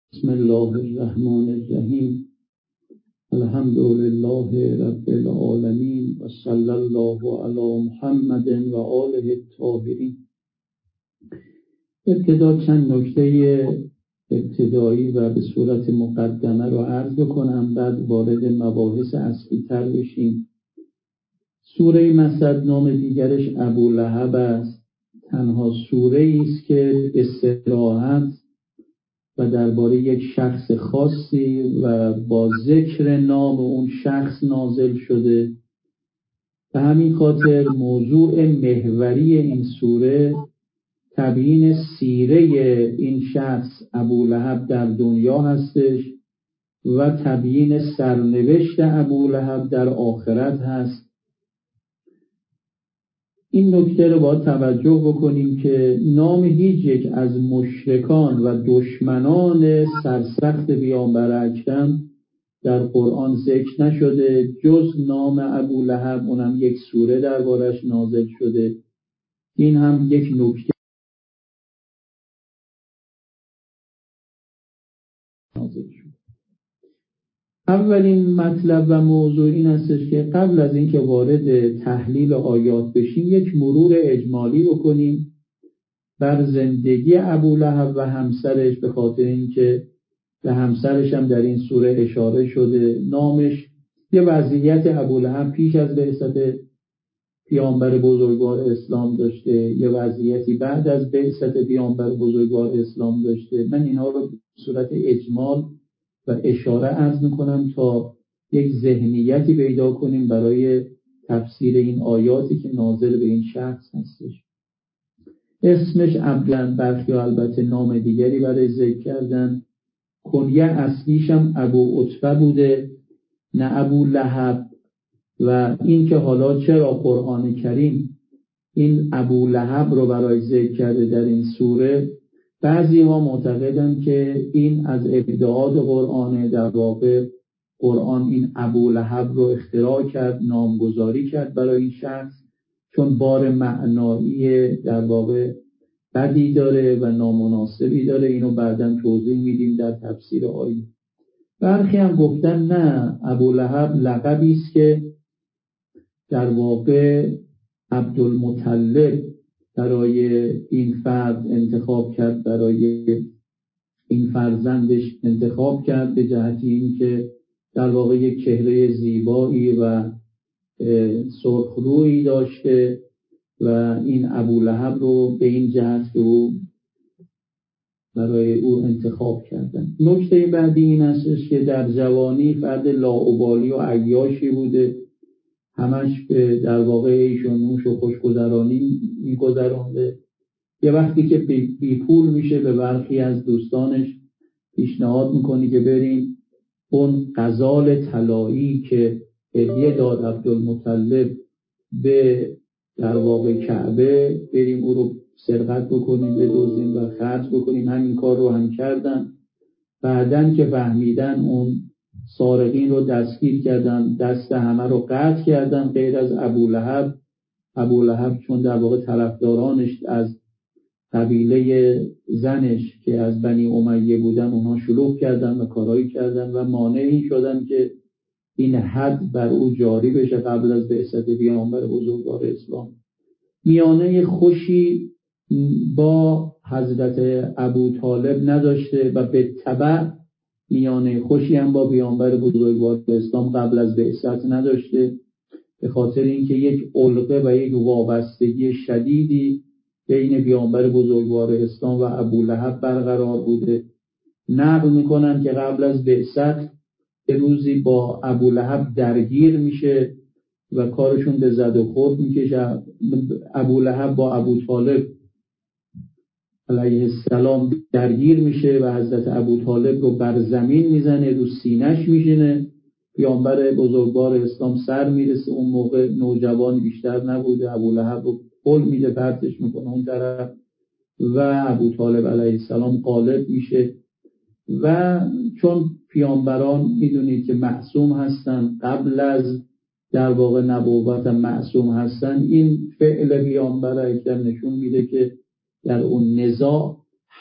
بسم الله الرحمن الرحیم. الحمد لله رب العالمین و صلی الله علی محمد و آله الطاهرین. ابتدا چند نکته ابتدایی و به صورت مقدمه رو عرض بکنم، بعد وارد مباحث اصلی تر بشیم. سوره مسد نام دیگرش ابولهب است. تنها سوره است که به صراحت و درباره یک شخص خاصی و با ذکر نام اون شخص نازل شده. به همین خاطر موضوع محوری این سوره تبیین سیره این شخص ابولهب در دنیا هستش و تبیین سرنوشت ابولهب در آخرت هست. این نکته رو باید توجه بکنیم که نام هیچ یک از مشرکان و دشمنان سرسخت پیامبر اکرم در قرآن ذکر نشده جز نام ابولهب، اونم یک سوره دربارش نازل شده. این هم یک نکته نازل شده. اولین مطلب و موضوع این استش که قبل از اینکه وارد تحلیل آیات بشیم یک مرور اجمالی بکنیم بر زندگی ابولهب و همسرش، به خاطر اینکه به همسرش هم در این سوره اشاره شده. نامش یه وضعیت ابولهب پیش از بعثت پیامبر بزرگوار اسلام داشته، یه وضعیتی بعد از بعثت پیامبر بزرگوار اسلام داشته. من اینها رو به صورت اجمال و اشاره عرض میکنم تا یک ذهنیتی پیدا کنیم برای تفسیر این آیاتی که ناظر به این شخص هستش. اسمش عبدالله، برخی البته نام دیگری برای ذکر کردن. کنیه اصلیش هم ابو عتبه بوده نه ابو لهب. و این که حالا چرا قرآن کریم این ابو لهب رو برای ذکر کرده در این سوره، بعضی ها معتقدن که این از ابداعات قرآن، در واقع قرآن این ابو لهب رو اختراع کرد، نامگذاری کرد برای این شخص، چون بار معنایی در واقع بدی داره و نامناسبی داره. اینو بعداً توضیح میدیم در تفسیر آیه. برخی هم گفتن نه، ابولهب لقبی است که در واقع عبدالمطلب برای این فرد انتخاب کرد، برای این فرزندش انتخاب کرد، به جهتی اینکه در واقع یک چهره زیبایی و سرخرویی داشته و این ابولهب رو به این جهت او برای او انتخاب کردن. نکته بعدی این است که در جوانی فرد لاابالی و عیاشی بوده، همش به در واقع ایش و نوش و خوشگذرانی میگذرانده. یه وقتی که بی پول میشه به برخی از دوستانش پیشنهاد میکنی که بریم اون غزال طلایی که هدیه داد عبدالمطلب به در واقع کعبه، بریم او رو سرقت بکنیم، بدزدیم و خرج بکنیم. همین کار رو هم کردن. بعدن که فهمیدن اون سارقین رو دستگیر کردن، دست همه رو قطع کردن غیر از ابولهب. ابولهب چون در واقع طرفدارانش از قبیله زنش که از بنی امیه بودن اونها شلوغ کردن و کارایی کردن و مانعی شدن که این حد بر او جاری بشه قبل از بعثت پیامبر بزرگوار اسلام. میانه خوشی با حضرت ابوطالب نداشته و به تبع میانه خوشی هم با پیامبر بزرگوار اسلام قبل از بعثت نداشته، به خاطر اینکه یک علقه و یک وابستگی شدیدی بین پیامبر بزرگوار اسلام و ابولهب برقرار بوده. نقل میکنن که قبل از بعثت یه روزی با ابولهب درگیر میشه و کارشون به زد و خورد میکشه. ابولهب با ابوطالب علیه السلام درگیر میشه و حضرت ابوطالب رو بر زمین میزنه، رو سینش میشینه. پیامبر بزرگوار اسلام سر میرسه، اون موقع نوجوان بیشتر نبوده، ابولهب رو پل میده، پرتش میکنه اون طرف و ابوطالب علیه السلام غالب میشه. و چون پیامبران میدونید که معصوم هستن، قبل از در واقع نبوت معصوم هستن، این فعل پیامبر اکرم نشون میده که در اون نزاع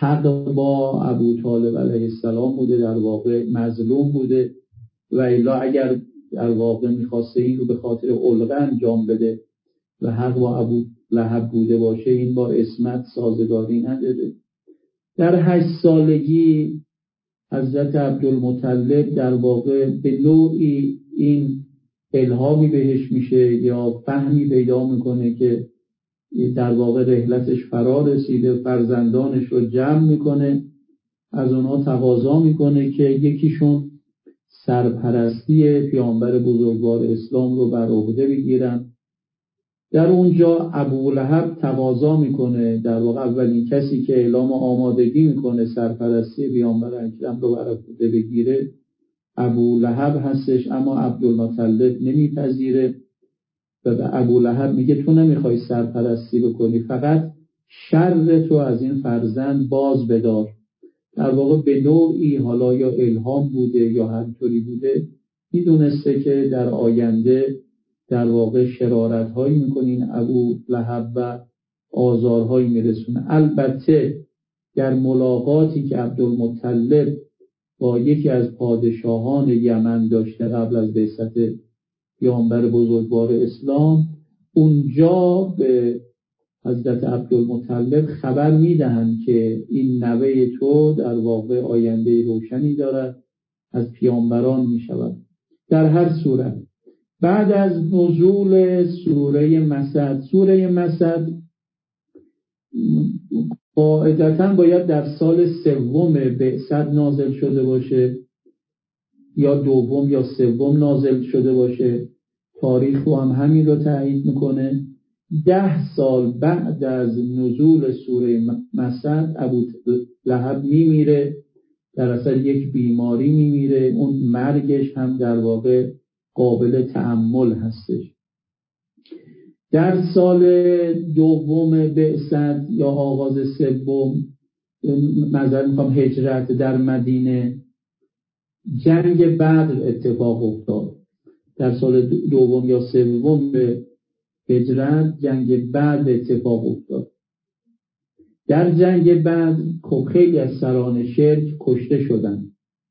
حق با ابو طالب علیه السلام بوده، در واقع مظلوم بوده و الا اگر در واقع میخواسته این رو به خاطر علقه انجام بده و حق با ابو لهب بوده باشه، این با عصمت سازگاری نداره. در 8 سالگی حضرت عبدالمطلب در واقع به نوعی این الهامی بهش میشه یا فهمی پیدا میکنه که در واقع رحلتش فرا رسیده، فرزندانش رو جمع میکنه، از اونها تقاضا میکنه که یکیشون سرپرستی پیامبر بزرگوار اسلام رو بر عهده بگیرن. در اونجا ابولهب تقاضا میکنه، در واقع اولین کسی که اعلام آمادگی میکنه سرپرستی پیامبر اکرم رو بر عهده بگیره ابولهب هستش، اما عبدالمطلب نمیپذیره و به ابولهب میگه تو نمیخوای سرپرستی بکنی، فقط شر تو از این فرزند باز بدار. در واقع به نوعی حالا یا الهام بوده یا هر طوری بوده، میدونسته که در آینده در واقع شرارت‌هایی میکنین ابولهب و آزارهایی میرسونه. البته در ملاقاتی که عبدالمطلب با یکی از پادشاهان یمن داشته قبل از بعثت پیامبر بزرگوار اسلام، اونجا به حضرت عبدالمطلب خبر میدهند که این نوه تو در واقع آینده روشنی دارد، از پیامبران میشود. در هر صورت بعد از نزول سوره مسد قاعدتاً باید در سال 3 بعثت نازل شده باشه یا 2 یا 3 نازل شده باشه، تاریخ رو هم همین رو تایید میکنه. 10 سال بعد از نزول سوره مسد ابو لهب میمیره، در اثر یک بیماری میمیره. اون مرگش هم در واقع قابل تأمل هستش. در سال 2 بعثت یا آغاز 3 هجرت در مدینه جنگ بدر اتفاق افتاد. در سال 2 یا 3 هجرت جنگ بدر اتفاق افتاد. در جنگ بدر خیلی از سران شرک کشته شدند.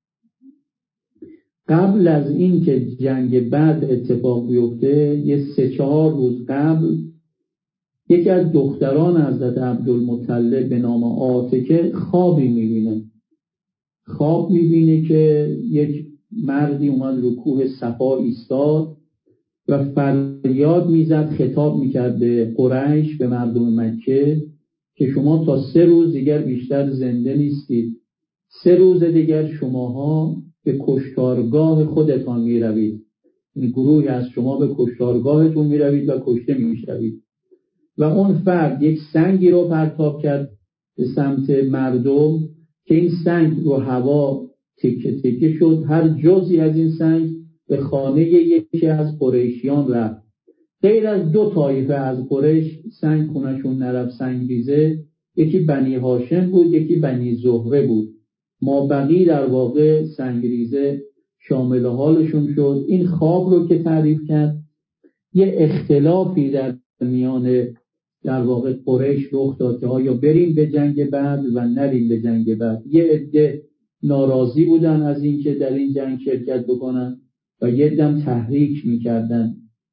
قبل از این که جنگ بدر اتفاق بیفته، یه 3-4 روز قبل، یکی از دختران حضرت عبدالمطلب به نام عاتکه خوابی میبینه. خواب میبینه که یک مردی اومد رو کوه صفا ایستاد و فریاد میزد، خطاب میکرد به قریش، به مردم مکه که شما تا 3 روز دیگر بیشتر زنده نیستید. 3 روز دیگر شماها به کشتارگاه خودتان میروید، این گروهی از شما به کشتارگاهتون میروید و کشته میشوید. و اون فرد یک سنگی رو پرتاب کرد به سمت مردم که این سنگ رو هوا تکه تکه شد. هر جزئی از این سنگ به خانه یکی از قریشیان رفت. غیر از 2 طایفه از قریش سنگ خونشون نرفت، سنگ ریزه، یکی بنی هاشم بود، یکی بنی زهره بود. ما بقی در واقع سنگ ریزه شامل حالشون شد. این خواب رو که تعریف کرد، یه اختلافی در میان در واقع قریش رخ داد که آیا بریم به جنگ بعد و نریم به جنگ بعد. یه عده ناراضی بودن از این که در این جنگ شرکت بکنن و یه عده تحریک میکردن.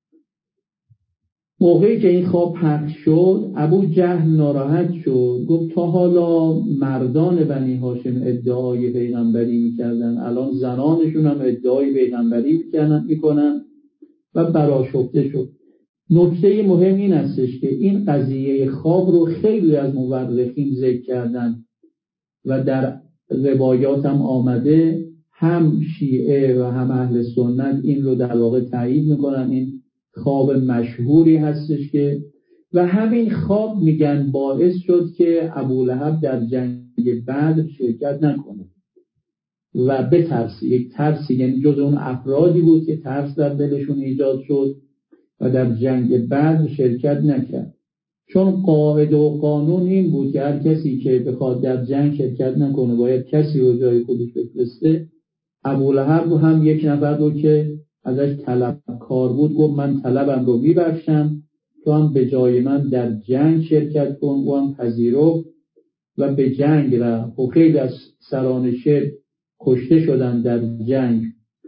موقعی که این خواب حق شد، ابو جهل ناراحت شد، گفت تا حالا مردان بنی هاشم ادعای پیغمبری میکردن، الان زنانشون هم ادعای پیغمبری میکنن و برآشفته شد. نکته مهم این هستش که این قضیه خواب رو خیلی از مورخین ذکر کردن و در روایات هم آمده، هم شیعه و هم اهل سنت این رو در واقع تایید میکنن. این خواب مشهوری هستش که و همین خواب میگن باعث شد که ابولهب در جنگ بدر شرکت نکنه و بترسه. یک ترسی، یعنی جز اون افرادی بود که ترس در دلشون ایجاد شد و در جنگ بدر شرکت نکرد. چون قاعده و قانون این بود که هر کسی که بخواد در جنگ شرکت نکنه باید کسی رو جای خودش بفرسته. ابولهب هم یک نفر رو که ازش طلبکار بود گفت من طلبم رو میبخشم، تو هم به جای من در جنگ شرکت کن. او هم پذیرفت و به جنگ رفت و خیلی از سران شرک کشته شدند در جنگ.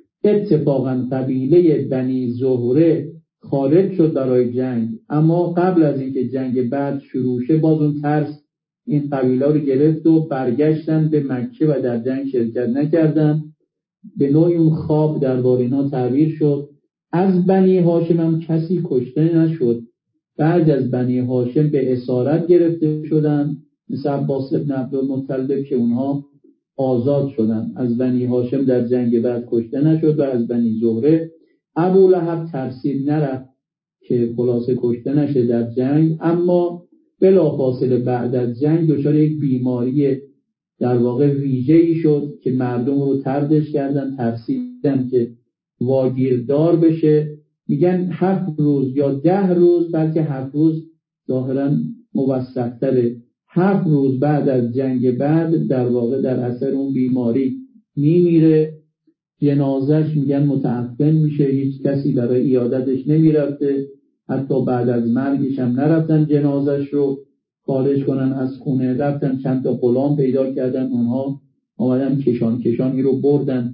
اتفاقا قبیله بنی زهره خارج شد برای جنگ، اما قبل از اینکه جنگ بعد شروع شه باز اون ترس این قبیله رو گرفت و برگشتن به مکه و در جنگ شرکت نکردن. به نوعی اون خواب درباره اینا تعبیر شد. از بنی هاشم هم کسی کشته نشد. بعد از بنی هاشم به اسارت گرفته شدن، مثل عباس بن عبدالمطلب که اونها آزاد شدن. از بنی هاشم در جنگ بعد کشته نشد و از بنی زهره ابولهب ترسید نرفت که خلاصه کشته نشه در جنگ، اما بلافاصله بعد از جنگ دچار یک بیماری در واقع ویژه‌ای شد که مردم رو طردش کردن، ترسیدن که واگیردار بشه. میگن 7 روز یا 10 روز، بلکه 7 روز ظاهراً موثق‌تره، 7 روز بعد از جنگ بعد در واقع در اثر اون بیماری میمیره. جنازش میگن متعفن میشه، هیچ کسی برای عیادتش نمیرفته، حتی بعد از مرگش هم نرفتن جنازش رو خارج کنن از خونه. رفتن چند تا غلام پیدا کردن، اونها آمدن کشانی رو بردن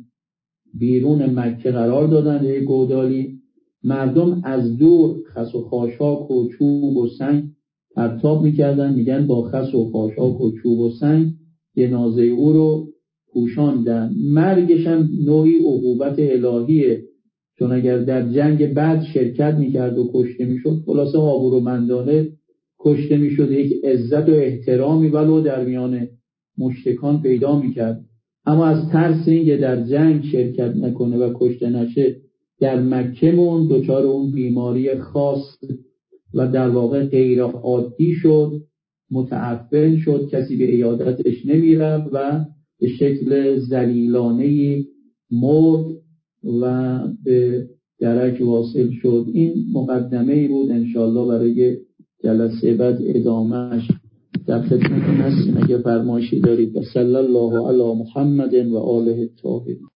بیرون مکه قرار دادن یه گودالی. مردم از دور خس و خاشاک و چوب و سنگ پرتاب میکردن، میگن با خس و خاشاک و چوب و سنگ جنازه او رو پوشاندن. مرگش هم نوعی عقوبت الهیه، چون اگر در جنگ بعد شرکت میکرد و کشته میشد خلاصه آبرومندانه کشته میشد، یک عزت و احترامی ولو در میان مشرکان پیدا میکرد. اما از ترس اینکه در جنگ شرکت نکنه و کشته نشه در مکه مون، دچار اون بیماری خاص و در واقع غیر عادی شد، متعفن شد، کسی به عیادتش نمیرفت و به شکل ذلیلانه‌ای مرد و به درک واصل شد. این مقدمه‌ای بود، انشالله برای جلسه بعد ادامهش در خدمتتون هستیم اگه فرمایشی دارید. و صلی الله علی محمد و آله الطاهرین.